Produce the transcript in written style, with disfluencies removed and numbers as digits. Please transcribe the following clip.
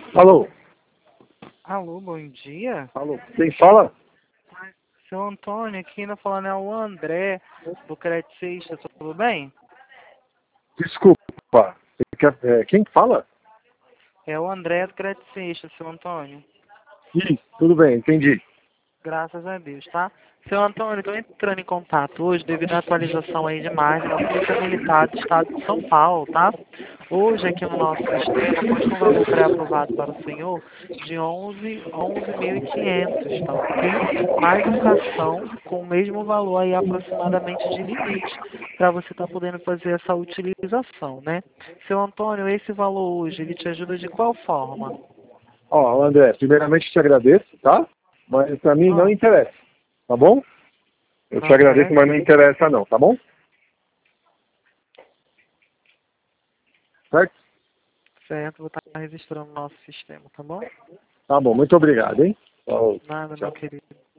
Alô? Alô, bom dia. Alô? Quem fala? Seu Antônio, aqui na falando é o André, do Creticista, tudo bem? Desculpa. Quem fala? É o André do Creticista, seu Antônio. Ih, tudo bem, entendi. Graças a Deus, tá? Seu Antônio, estou entrando em contato hoje devido à atualização aí de margem da Polícia Militar do Estado de São Paulo, tá? Hoje aqui no nosso sistema consta um valor pré-aprovado para o senhor de 11.500, tá ok? Mais um cartão com o mesmo valor aí aproximadamente de limite para você estar podendo fazer essa utilização, né? Seu Antônio, esse valor hoje, ele te ajuda de qual forma? Ó, André, primeiramente te agradeço, tá? Mas pra mim não Ah, interessa, tá bom? Eu te não agradeço, interessa? mas não interessa não, tá bom? Certo? Certo, vou estar registrando no nosso sistema, tá bom? Tá bom, muito obrigado, hein? Nada, meu Tchau. querido.